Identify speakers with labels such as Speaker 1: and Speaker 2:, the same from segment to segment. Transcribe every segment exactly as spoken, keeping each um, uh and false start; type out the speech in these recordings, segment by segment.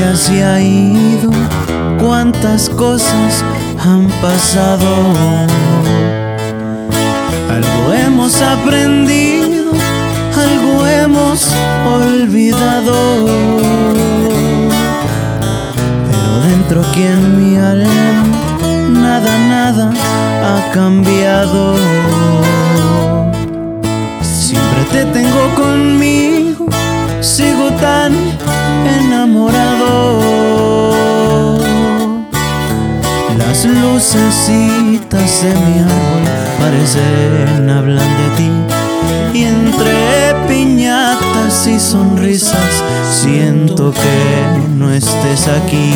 Speaker 1: ya se ha ido, cuántas cosas han pasado. Algo hemos aprendido, algo hemos olvidado, pero dentro aquí en mi alma nada, nada ha cambiado. Siempre te tengo conmigo, sigo tan enamorado. Las lucecitas de mi árbol parecen hablan de ti, y entre piñatas y sonrisas siento que no estés aquí.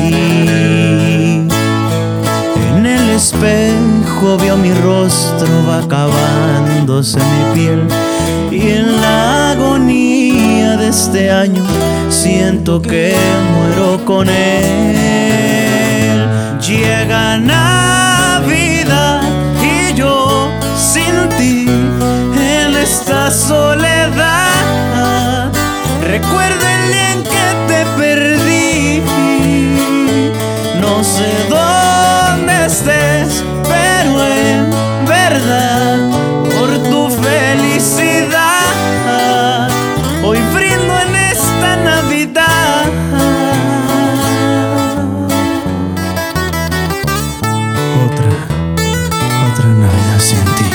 Speaker 1: En el espejo veo mi rostro, va acabándose mi piel, y en la agonía de este año siento que muero con él. Llega Navidad y yo sin ti en esta soledad. Recuerdo el día en que te perdí, no sé dónde estés, pero en verdad por tu felicidad hoy brindo en esta Navidad. Otra, otra Navidad sin ti.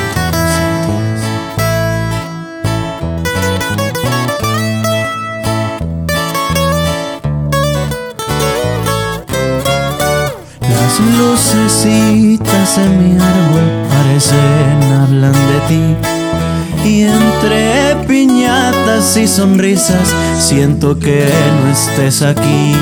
Speaker 1: Las lucecitas en mi árbol parecen hablan de ti, y entre piñatas y sonrisas siento que no estés aquí.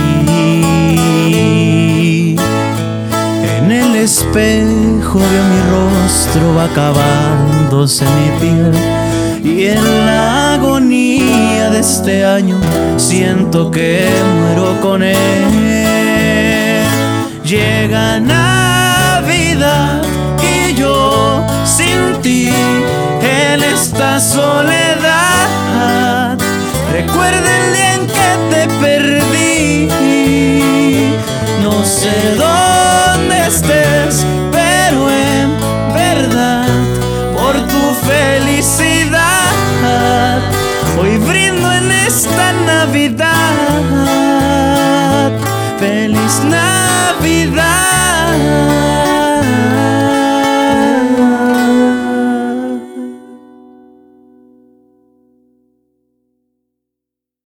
Speaker 1: En el espejo veo mi rostro, va acabándose mi piel, y en la agonía de este año siento que muero con él. Llega Navidad y yo sin ti en esta soledad. Recuerda el día en que te perdí, no sé dónde estés, pero en verdad por tu felicidad hoy brindo en esta Navidad. Feliz Navidad.